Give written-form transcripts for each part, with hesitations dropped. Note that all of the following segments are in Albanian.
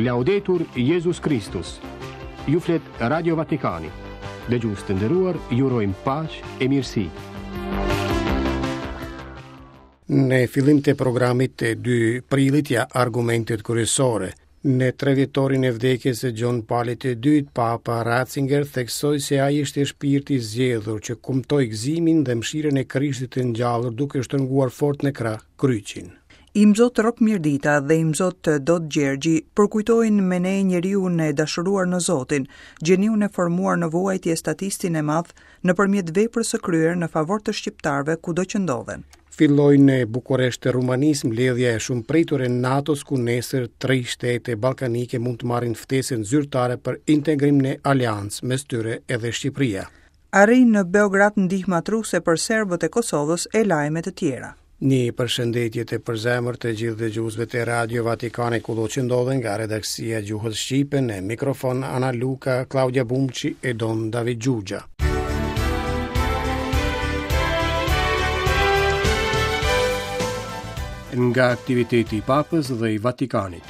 Laudetur Jesus Christus. Ju flet Radio Vatikani. Dëgjues të nderuar, ju urojmë paqë e mirësi. Në fillim të programit të 2 prillit ja argumentet kryesore. Në 3 vjetorin e vdekjes së John Paulit II, Papa Ratzinger theksoi se ai ishte shpirti i zgjedhur që kumtoi gëzimin dhe mëshirën e Krishtit të ngjallur duke shtrënguar fort në krah kryqin. Imzot Rok Mirdita dhe Imzot Dot Gjergji përkujtojnë me ne njeriun e dashuruar në Zotin, gjeniun e formuar në vuajtje statistin e madh nëpërmjet veprës së kryer në favor të shqiptarëve kudo që ndodhen. Filloi në Bukuresht të Rumanisë mbledhja e shumë pritur e NATO-s ku nesër 3 shtete ballkanike mund të marrin ftesën zyrtare për integrim në aleancë, mes tyre edhe Shqipëria. Arrin në Beograd ndihma truse për serbët e Kosovës e lajme të tjera. Një përshëndetje të përzemër të gjithë dëgjuesve të Radio Vatikane kudo që ndodhen, nga redaksia Gjuhës Shqipe, në mikrofon Ana Luka, Claudia Bumçi e Don David Gjugja. Nga aktiviteti i Papës dhe i Vatikanit.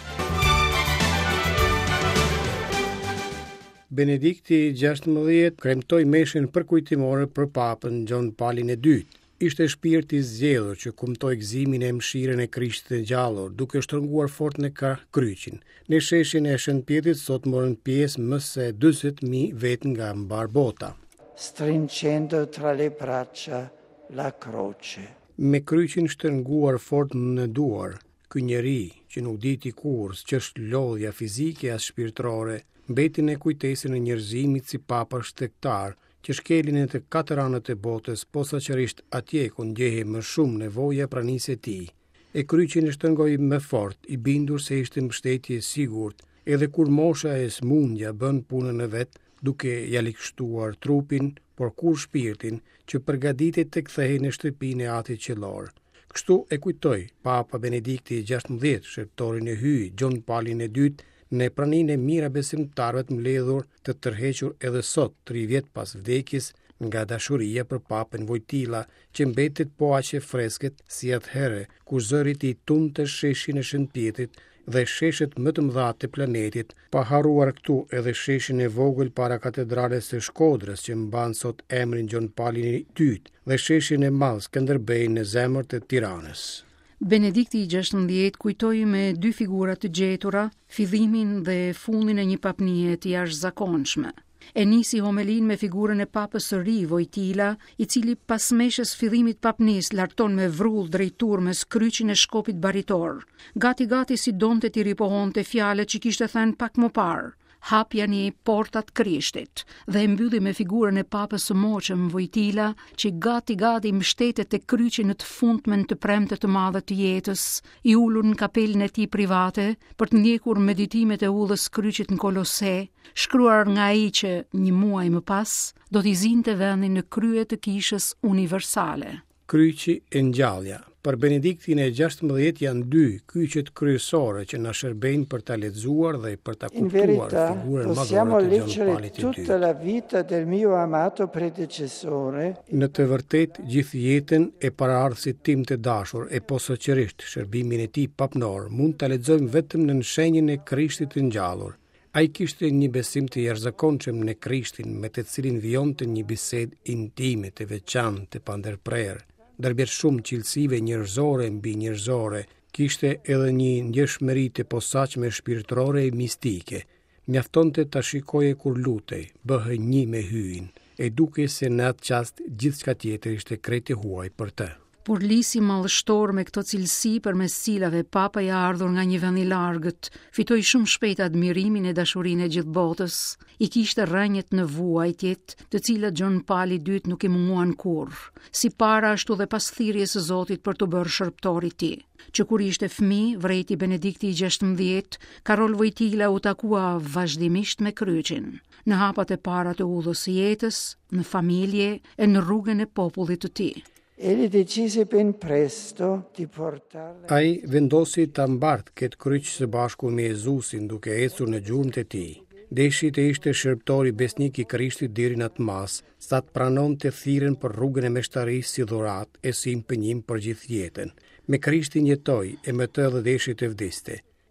Benedikti XVI kremtoi meshën përkujtimore për Papën John Paulin II. Ishte shpirti i zgjedhur që kumtoi gëzimin e mëshirën e Krishtit të ngjallur, duke shtrënguar fort në krah kryqin. Në sheshin e Shënpjetrit sot morën pjesë më se 40.000 vetë nga mbar bota. Stringendo tra le braccia la croce. Me kryqin shtrënguar fort në duar, ky njeri që nuk diti kurrë ç'është lodhja fizike as shpirtërore, mbeti në kujtesën e njerëzimit si papa shtektar, që shkelin e të 4 anët e botës, posaçërisht atje ku ndjehej më shumë nevoja pranisë e tij. E kryqin e shtrëngoi më fort, i bindur se ishte mbështetje e sigurt, edhe kur mosha e smundja bën punën e vet, duke ja likshtuar trupin, por kur shpirtin, që përgatitet të kthehej në shtëpinë e Atit Qellor. Kështu e kujtoi Papa Benedikti XVI, shërptorin e hyj John Paulin II, në praninë e mira besimtarëve të mbledhur të tërhequr edhe sot, 3 vjet pas vdekjes, nga dashuria për Papën Vojtilla, që mbetet po aq e freskët si atëherë kur zërit i tunte sheshin e Shënpjetrit dhe sheshet më të mëdha të planetit, pa harruar këtu edhe sheshin e vogël para katedrales së Shkodrës që mban sot emrin John Paulin II dhe sheshin e madh Skënderbej në zemër të Tiranës. Benedikti XVI kujtoi me 2 figura të gjetura fillimin dhe fundin e një papnie të jashtëzakonshme. E nisi homelin me figurën e papës së ri Vojtilla, i cili pas meshës fillimit papnis larton me vrull drejt turmes kryqin e shkopit baritor. Gati si donte t'i ripohonte fjalët që kishte thënë pak më parë. Hapjani portat Krishtit, dhe e mbylli me figurën e papës së moqëm Vojtilla, që gati mbështetet te kryqi në të fundmen të premte të madhe të jetës, i ulur në kapelën e tij private për të ndjekur meditimet e udhës kryqit në Kolose, shkruar nga ai që një muaj më pas do t'i zinte vendin në krye të kishës universale. Kryqi e ngjallja. Për Benediktin e XVI janë 2 kyçet kryesore që na shërbejnë për ta lexuar dhe për ta kuptuar figurën madhore të John Paulit II. Tutta la vita del mio amato predecessore. Në të vërtetë, gjithë jetën e paraardhësit tim të dashur e posaçërisht shërbimin e tij papnor mund ta lexojmë vetëm në shenjën e Krishtit të ngjallur. Ai kishte një besim të jashtëzakonshëm në Krishtin, me të cilin vijonte një bisedë intime të veçantë të pandërprerë. Ndërmjet shumë cilësive njerëzore mbi njerëzore, kishte edhe një ndjeshmëri të posaçme shpirtërore e mistike. Mjaftonte ta shikoje kur lutej, bëhej një me hyjin, e duke se në atë çast gjithçka tjetër ishte krejt e huaj për të. Por lisi mallështor me këto cilësi përmes cilave Papa i ardhur nga një vend i largët, fitoi shumë shpejt admirimin e dashurinë e gjithë botës. I kishte rrënjët në vuajtjet, të cilat John Pauli II nuk i munguan kurrë, si para ashtu dhe pas thirrjes së Zotit për të bërë shërptor i tij. Që kur ishte fëmijë, vrejti Benedikti XVI, Karol Vojtilla u takua vazhdimisht me kryqin, në hapat e para të udhës së jetës, në familje e në rrugën e popullit të tij. Egli decise ben presto di portarla. Ai vendosi ta mbart këtë kryq së bashku me Jezusin, duke ecur në gjurmët e tij. Deshi të ishte shërptori besnik i Krishtit deri në atë mas, sa të pranonte thirrjen për rrugën e meshtarisë si dhuratë e si impenjim për gjithë jetën. Me Krishtin jetoi e me të edhe deshi të vdiste.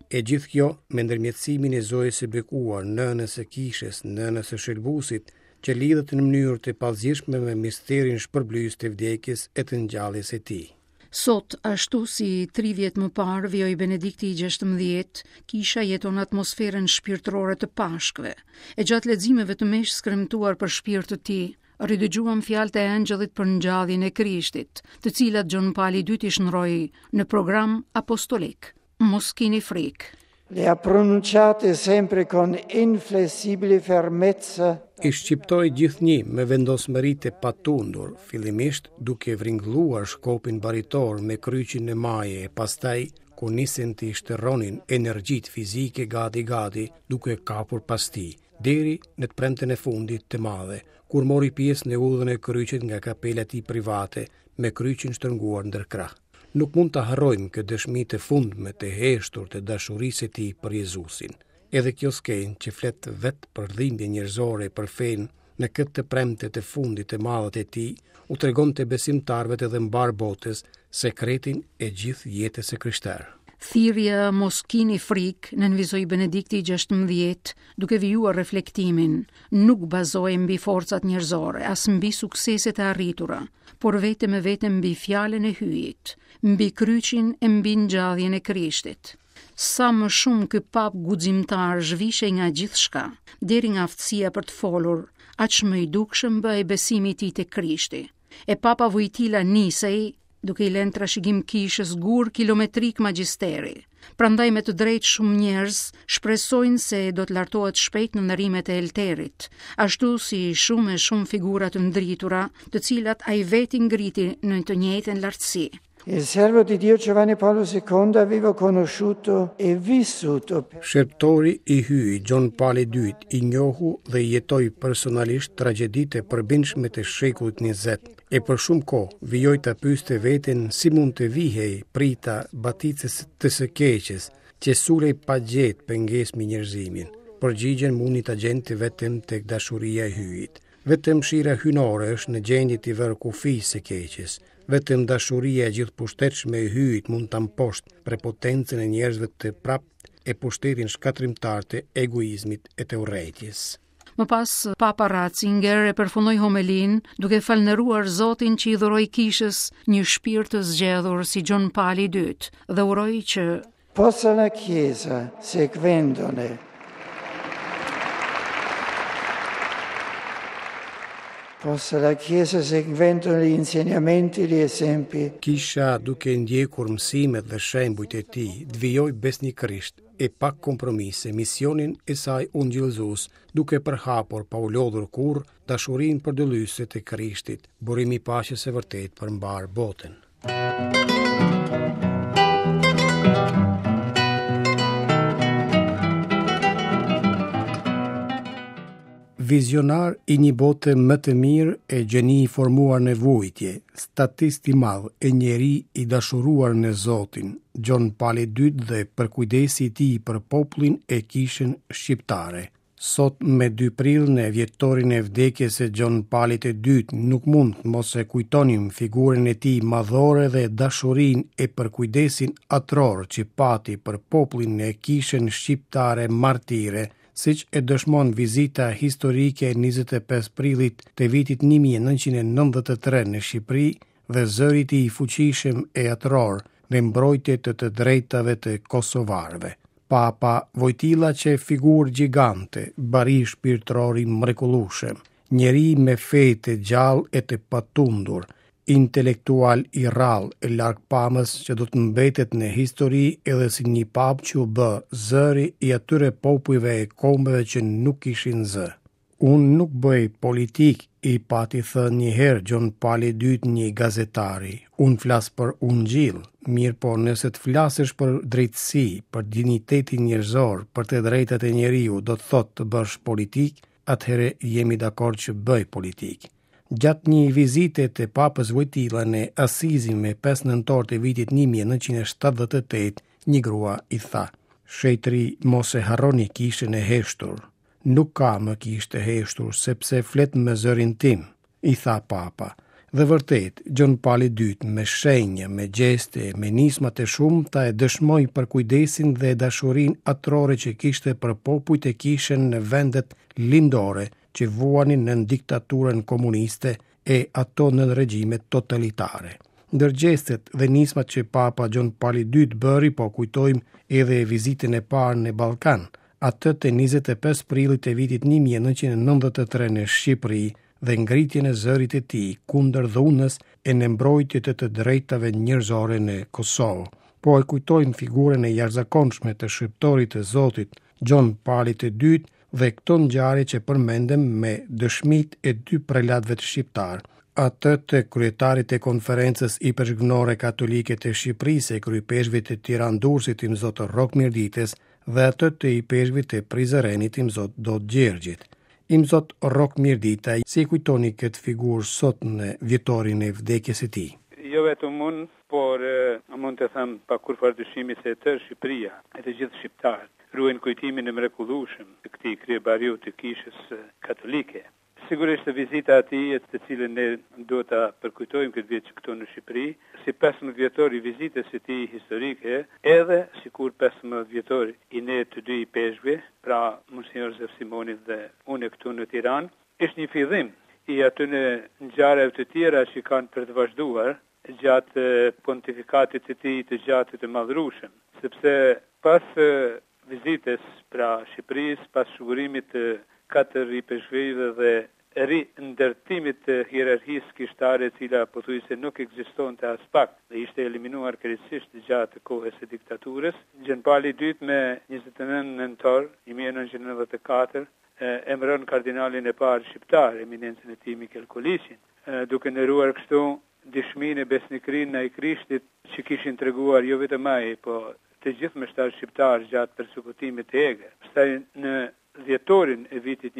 E gjithë kjo me ndërmjetësimin e Zojës së bekuar, nënës së kishës, nënës së shëlbusit, që lidhet në mënyrë të pallëzishme me misterin shpërblys të vdekjes e të ngjalljes së tij. Sot, ashtu si 3 vjet më parë vjoj Benedikti i 16, kisha jeton atmosferën shpirtërore të pashkve. E gjatë leximeve të mesh skremtuar për shpirt të tij, ridëgjuam fjalët e angjëllit për ngjalljen e Krishtit, të cilat Gjon Pali II i shndroi në program apostolik. Mos keni frikë. Le ha pronunciate sempre con inflessibile fermezza. I shqiptoi gjithnjë me vendosmëri të patundur, fillimisht duke vringëlluar shkopin baritor me kryqin e maje e pastaj ku nisen të shtërronin energjitë fizike gati duke kapur pas tij, deri në të premten e fundit të madhe, kur mori pjesë në udhën e kryqit nga kapela e tij private me kryqin shtrënguar ndërkrah. Nuk mund të harrojmë këtë dëshmi të fundme të heshtur të dashurisë e tij për Jezusin. Edhe kjo skenjë që flet vetë për dhimbje njerëzore për fenë në këtë të premte të fundit të madhët e tij, u tregonte besimtarëve të mbar botës sekretin e gjithë jetës së krishterë. Thirrja mos keni frikë, nënvizoi Benedikti i 16, duke vijuar reflektimin, nuk bazohej mbi forcat njerëzore, as mbi sukseset e arritura, por vetëm mbi fjalën e hyjit, mbi kryqin e mbi ngjalljen e Krishtit. Sa më shumë ky pap guximtar zhvishej nga gjithçka, deri nga aftësia për të folur, aq më i dukshëm bëhej besimi i tij te Krishti. E papa Wojtyla nisej duke i lënë trashëgim kishës gur kilometrik magjisteri. Prandaj me të drejtë shumë njerëz shpresojnë se do të lartohet shpejt në ndërimet e Elterit, ashtu si shumë figura të ndritura, të cilat ai veti ngriti në të njëjtën lartësi. Il servo di Dio Giovanni Paolo II aveva conosciuto e vissuto. Shërptori i hyj Gjon Pali II i njohu dhe jetoi personalisht tragjeditë e përbindshme të shekullit 20. E për shumë kohë vijoi ta pyeste veten si mund të vihej prita baticës të së keqes, që sulej pa gjetë pengesë me njerëzimin. Përgjigjen mundi ta gjente vetëm tek dashuria e hyjit. Vetëm shira hynore është në gjendje të vërë kufisë së keqes. Vetëm dashuria e gjithëpushtetshme e hyjit mund ta mposhtë prepotencën e njerëzve të prapë e pushtetin shkatrimtar të egoizmit e të urrëties. Më pas, Papa Ratzinger e përfundoi homelinë duke falënderuar Zotin që i dhuroi kishës një shpirt të zgjedhur si Gjon Pali II dhe uroi që possa la Chiesa, seguendone gli insegnamenti e gli esempi. Kisha duke ndjekur mësimet dhe shembujt e tij, të vijoj besnikërisht e pa kompromise misionin e saj ungjillëzues, duke përhapur pa u lodhur kurrë dashurinë përdallëse të Krishtit, burimi i paqes së vërtet për mbar botën. Vizionar i një bote më të mirë e gjeni i formuar në vujtje, statist i madh e njeri i dashuruar në Zotin, Gjon Pali II dhe për kujdesi i tij për popullin e kishën shqiptare. Sot me 2 prill në vjetorin e vdekjes së Gjon Palit II nuk mund mos e kujtonim figurën e tij madhore dhe dashurinë e përkujdesin atror që pati për popullin e kishën shqiptare martire, siç e dëshmon vizita historike e 25 prillit të vitit 1993 në Shqipëri dhe zëri i tij fuqishëm e atror në mbrojtje të drejtave të kosovarëve. Papa Wojtyla që figurë gjigante, bari shpirtëror i mrekullueshëm, njeri me fe të gjallë e të patundur, intelektual i rrallë e largpamës që do të mbetet në histori edhe si një pap që u bë zëri i atyre popujve e kombeve që nuk ishin zë. Unë nuk bëj politik, i pati thënë njëherë Gjon Pali II një gazetari. Unë flas për ungjill, mirë po nëse të flasësh për drejtësi, për dignitetin njerëzor, për të drejtat e njeriu, do të thotë të bësh politik, atëherë jemi dakord që bëj politik. Gjatë një vizite të papës Wojtyla në Asizi me 5 nëntor të vitit 1978, një grua i tha: "Shetri, mos e harroni kishën e heshtur." "Nuk ka më kishë të heshtur, sepse flet me zërin tim", i tha papa. Dhe vërtet, John Paul II me shenja, me gjeste, me nismat e shumta e dëshmoi për kujdesin dhe dashurinë atrore që kishte për popujt e kishen në vendet lindore që vuanin në diktaturën komuniste e ato në regjimet totalitare. Ndër gjestet dhe nismat që Papa John Paul II bëri, po kujtojmë edhe vizitën e parë në Ballkan, atë të 25 prillit të vitit 1993 në Shqipëri, dhe ngritjen e zërit e tij kundër dhunës e në mbrojtjet të drejtave njerëzore në Kosovë. Po e kujtojmë figurën e jashtëzakonshme të shqiptorit të Zotit John Paul II dhe këto ngjarje që përmendem me dëshmitë e 2 prelatëve të shqiptar, atë të kryetarit e konferencës iperzhnore katolike të Shqipërisë e kryepeshvit të Tirandursit im Zot Rok Mirdites dhe atë të ipeshvit të Prizrenit im Zot Dot Gjergjit. Im Zot Rok Mirdita, si kujtoni këtë figurë sot në vjetorin e vdekjes së tij? Jo vetëm unë, por mund të them pa kurrë dyshimi se tërë Shqipëria e të gjithë shqiptarët ruajnë kujtimin e mrekullueshëm të këtij kryebariu të kishës katolike. Sigurisht vizita e tij, të cilën ne do ta përkujtojmë këtë vit këtu në Shqipëri, si 15 vjetor i vizitës së tij historike, edhe sikur 15 vjetor i ne të dy i peshqve, pra Monsinjor Zef Simoni dhe unë këtu në Tiranë, është një fillim i atyre ngjarjeve të tjera që kanë për të vazhduar gjatë pontifikatit të tij të gjatë të madhërueshëm, sepse pas vizitës pra Shqipërisë, pas shugurimit të 4 i peshqve dhe ndërtimit të hierarkisë kishtare e cila pothuajse nuk ekzistonte as pak dhe ishte eliminuar krejtësisht gjatë kohës së diktaturës, John Paul II me 29 nëntor 1994 emëron kardinalin e parë shqiptar, eminencën e tij Mikel Kolishin, duke ndëruar kështu dëshminë e besnikërinë ndaj Krishtit që kishin treguar jo vetëm ai, po të gjithë meshtarët shqiptar gjatë persekutimit të Eger. Pastaj në dhjetorin e vitit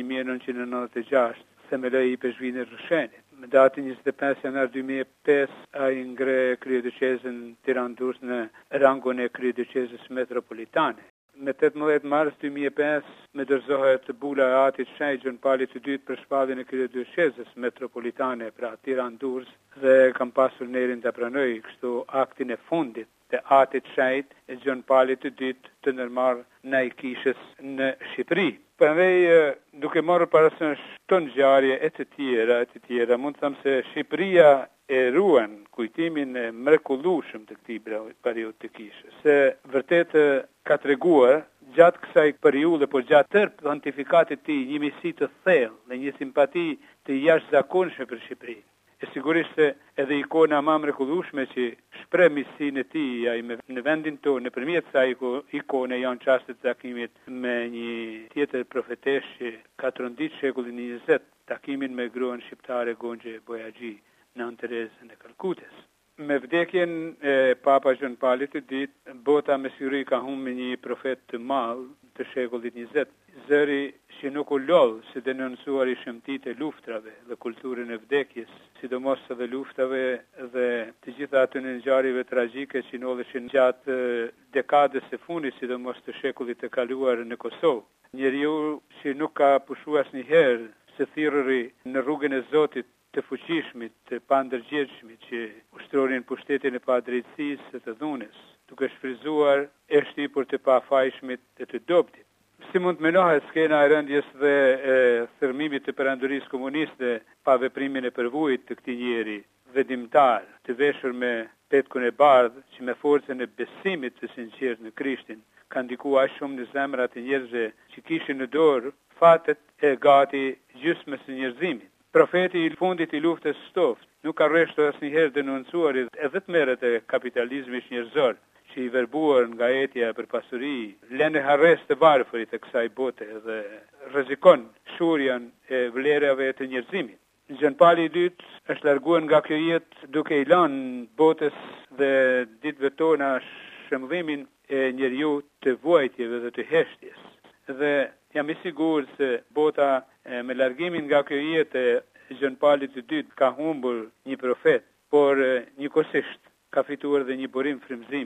1996 themeloi i peshqvinë e Rrëshenit. Në datën 25 janar 2005 ai ngre kryedyqezën Tiranë-Durrës në rangun e kryedyqezës metropolitane. Me 18 mars 2005 me dorëzohet bula e atit shenjtë John Paul II për shpalljen e kryedyqezës metropolitane pra Tiranë-Durrës dhe kam pasur nerin të pranoj kështu aktin e fundit të atit shenjtë e John Paul II të ndërmarrë ndaj kishës në Shqipëri. Prandaj duke marrë parasysh këto ngjarje e të tjera, mund të them se Shqipëria e ruan kujtimin e mrekullueshëm të këtij periudhë të kishës. Se vërtet ka treguar gjatë kësaj periudhe, por gjatë tërë pontifikatit të tij, një misi të thellë dhe një simpati të jashtëzakonshme për Shqipërinë. E sigurisht se edhe ikona më mrekullueshme që shpreh misinë e tij ai në vendin tonë nëpërmjet kësaj ikone janë çastet e takimit me një tjetër profetesh që ka trondit shekullin 20, takimin me gruan shqiptare Gonxhe Bojaxhi në Anë Terezën e Kalkutës. Me vdekjen e Papa John Paul II, bota me siguri ka humbur një profet të madh të shekullit 20, zëri që nuk u lodh si denoncuar i shëmtitë e luftrave dhe kulturën e vdekjes, sidomos edhe luftave dhe të gjitha atyre ngjarjeve tragjike që ndodheshin gjatë dekadës së fundit, sidomos të shekullit të kaluar në Kosovë. Njeriu që nuk ka pushuar asnjëherë së thirruri në rrugën e Zotit të fuqishmit, të pandërgjegjshmit që ushtronin pushtetin e padrejtësisë e të dhunës, duke shfryzuar e shtipur të pafajshmit e të dobtit. Si mund të menohet skena e rëndjes dhe thërmimit të perandorisë komuniste pa veprimin e përvojit të këtij njeri vendimtar, të veshur me petkun e bardhë, që me forcën e besimit të sinqert në Krishtin ka ndikuar aq shumë në zemrat e njerëzve që kishin në dorë fatet e gati gjysmës së njerëzimit. Profeti i fundit i luftës stoftë nuk ka rreshtur asnjëherë denoncuarit e vetmerret e kapitalizmit njerëzor që i verbuar nga etja për pasuri, lënë harres të varfërit e kësaj bote dhe rrezikon shurjen e vlerave të njerëzimit. John Paul II është larguar nga kjo jetë duke i lënë botës dhe ditëve tona shëmbëllimin e njeriu të vuajtjeve dhe të heshtjes. Dhe jam i sigurt se bota me largimin nga kjo jetë John Paul II ka humbur një profet, por njëkohësisht ka fituar dhe një burim frymëzimi.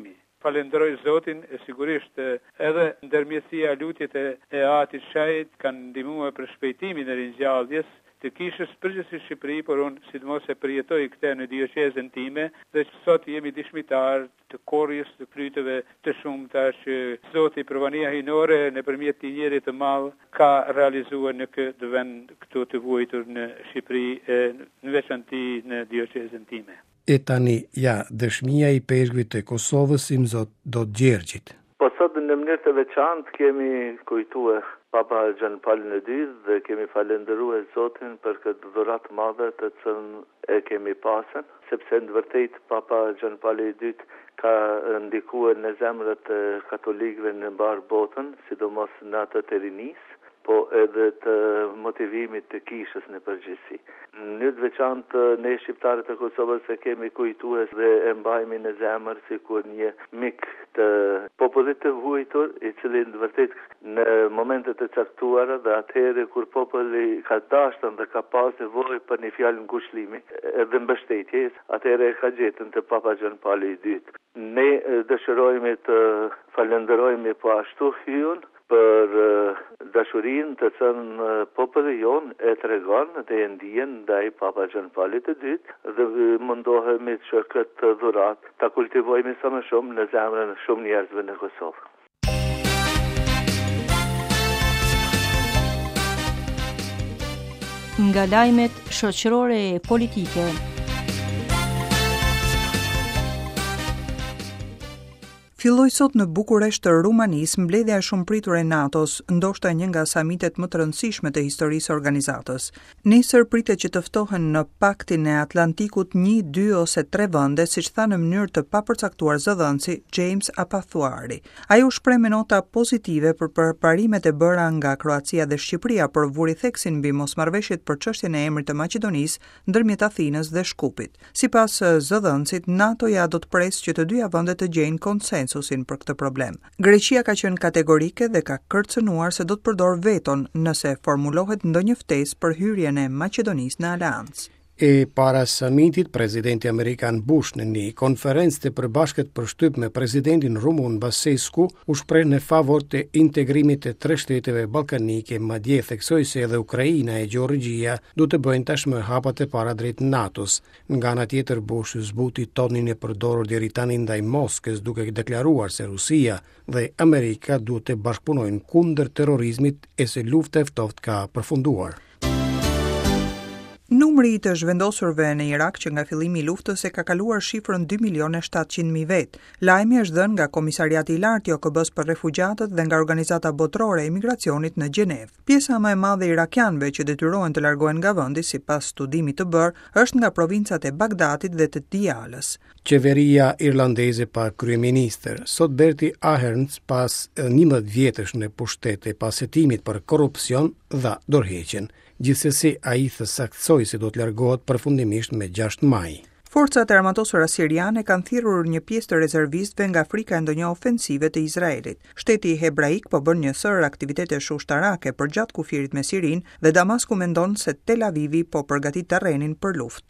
falenderoj Zotin e sigurisht edhe ndërmjetësia lutjet e Atit Shajt kanë ndihmuar për shpejtimin e ringjalljes të kishës përgjithësisht Shqipëri, por unë sidomos e përjetoj këtë në dioqezën time dhe sot jemi dëshmitar të korrjes të fryteve të shumta që Zoti për vania hinore nëpërmjet të njerit të madh ka realizuar në këtë vend këtu të vuajtur në Shqipëri, në veçanti në dioqezën time. E tani, dëshmia i peshkëve të Kosovës i Zot Dot Gjergjit. Po sot në mënyrë të veçantë kemi kujtuar Papa Gjan Paulin II dhe kemi falendëruar Zotin për këtë dhuratë madhe të cilën e kemi pasur, sepse në vërtet Papa Gjan Pauli II ka ndikuar në zemrat e katolikëve në mbar botën, sidomos në atë të rinisë, po edhe të motivimit të kishës në përgjithësi. Në mënyrë të veçantë ne shqiptarët e Kosovës e kemi kujtuar dhe e mbajmë në zemër sikur një mik të popullit të vuajtur, i cili në vërtet në momentet e caktuara dhe atëherë kur populli ka dashur dhe ka pas nevojë për një fjalë ngushëllimi edhe mbështetjes, atëherë ka gjetën te Papa Gjan Pauli II. Ne dëshirojmë të falenderojmë po ashtu hyun për dashurinë të cilën populli jon e tregon dhe e ndjen ndaj Papa Gjan Paulit II dhe mundohemi që këtë dhuratë ta kultivojmë sa më shumë në zemrën e shumë njerëzve në Kosovë. Nga lajmet shoqërore e politike. Filloi sot në Bukuresht të Rumanisë mbledhja e shumëpritur e NATO-s, ndoshta një nga samitet më të rëndësishme të historisë së organizatës. Nesër pritet që të ftohen në Paktin e Atlantikut 1, 2 ose 3 vende, siç tha në mënyrë të papërcaktuar zëdhënësi James Apathuari. Ai u shpreh me nota pozitive për përparimet e bëra nga Kroacia dhe Shqipëria, por vuri theksin mbi mosmarrëveshjet për çështjen e emrit të Maqedonisë ndërmjet Athinës dhe Shkupit. Sipas zëdhënësit, NATO-ja do të presë që të dyja vendet të gjejnë konsensus për këtë problem. Greqia ka qenë kategorike dhe ka kërcënuar se do të përdor veton nëse formulohet ndonjë ftesë për hyrjen e Maqedonisë në aleancë. E para samitit, presidenti amerikan Bush në një konferencë të përbashkët për shtyp me presidentin rumun Basescu u shpreh në favor të integrimit të 3 shteteve ballkanike, madje theksoi se edhe Ukraina e Gjeorgjia do të bëjnë tashmë hapat e para drejt NATO-s. Nga ana tjetër, Bush zbuti tonin e përdorur deri tani ndaj Moskës, duke deklaruar se Rusia dhe Amerika duhet të bashkëpunojnë kundër terrorizmit e se lufta e ftohtë ka përfunduar. Numri i të zhvendosurve në Irak që nga fillimi i luftës e ka kaluar shifrën 2.700.000 vet. Lajmi është dhënë nga Komisariati i Lartë i OKB-s për refugjatët dhe nga Organizata Botërore e Imigracionit në Gjenev. Pjesa më e madhe e irakianëve që detyrohen të largohen nga vendi sipas studimit të bërë është nga provincat e Bagdadit dhe të Diyalës. Qeveria irlandeze pa kryeministër, sot Bertie Ahern, pas 11 vjetësh në pushtet e pas hetimit për korrupsion, dha dorëheqjen. Gjithsesi, ai thesaktoi se do të largohet përfundimisht me 6 maj. Forcat e armatosura siriane kanë thirrur një pjesë të rezervistëve nga frika e ndonjë ofensive të Izraelit. Shteti hebraik po bën një sër aktivitetesh ushtarake përgjatë kufirit me Sirinë dhe Damasku mendon se Tel Avivi po përgatit terrenin për luftë.